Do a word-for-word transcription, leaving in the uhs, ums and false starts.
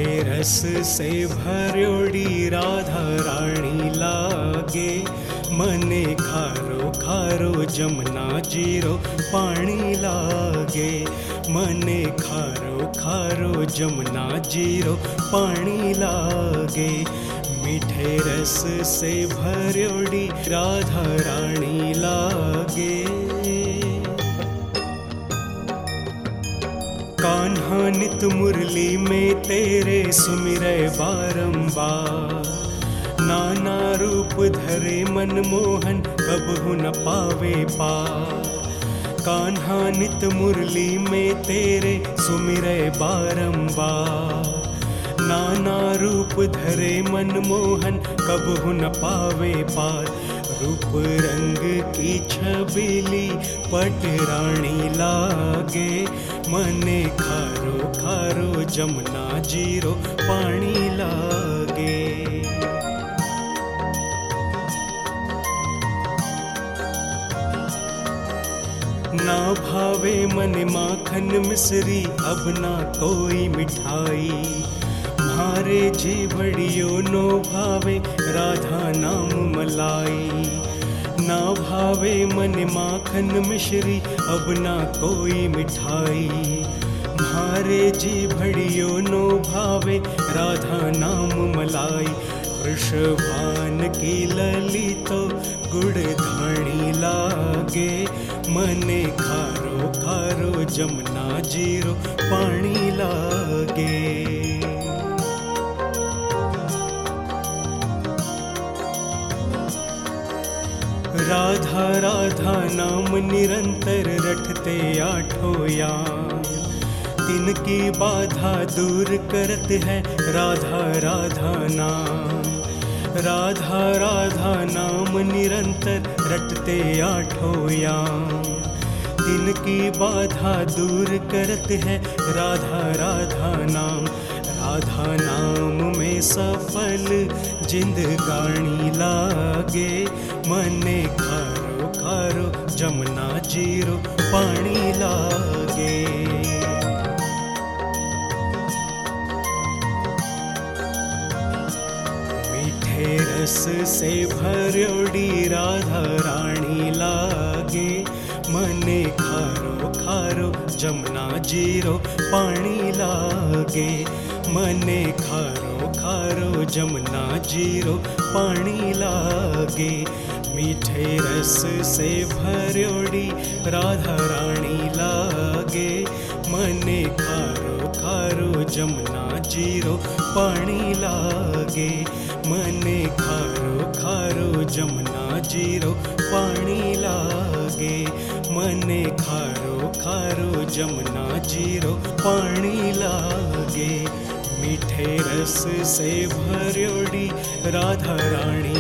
रस से भर्योड़ी राधा रानी लागे। मने खारो खारो जमुना जीरो पानी लागे। मने खारो खारो जमुना जीरो पानी लागे। मीठे रस से भर्योड़ी राधा रानी लागे। कान्हा नित मुरली में तेरे सुमिरै बारंबार। नाना रूप धरे मनमोहन कबहु न पावे पार। कान्हा नित मुरली में तेरे सुमिरै बारंबार। नाना रूप धरे मनमोहन कबहु न पावे पार। रूप रंग की छबीली पटरानी लागे। मने खारो खारो जमुना जीरो पानी लागे। ना भावे मने माखन मिश्री अब ना कोई मिठाई। म्हारे जीवड़ियो नो भावे राधा नाम मलाई। ना भावे मन माखन मिश्री अब ना कोई मिठाई। म्हारे जीवड़ियो नो भावे राधा नाम मलाई। वृषभान की लली तो गुड़ धानी लागे। मने खारो खारो जमुना जीरो पानी लागे। राधा राधा नाम निरंतर रटते आठो याम। तिनकी बाधा दूर करत है राधा राधा नाम। राधा राधा नाम निरंतर रटते आठो याम। तिनकी बाधा दूर करत है राधा राधा नाम। राधा नाम में सफल जिंदगानी लागे। मने खारो खारो जमुना जीरो पानी लागे। मीठे रस से भर्योड़ी राधा रानी लागे। मने खारो खारो जमुना जीरो पानी लागे। मने खारो खारो जमुना जीरो पानी लागे। मीठे रस से भर्योड़ी राधा रानी लागे। मने खारो खारो जमुना जीरो पानी लागे। मने खारो खारो जमुना जीरो पानी लागे। मने खारो खारो जमुना जीरो पानी लागे। मीठे रस से भर्योड़ी राधा रानी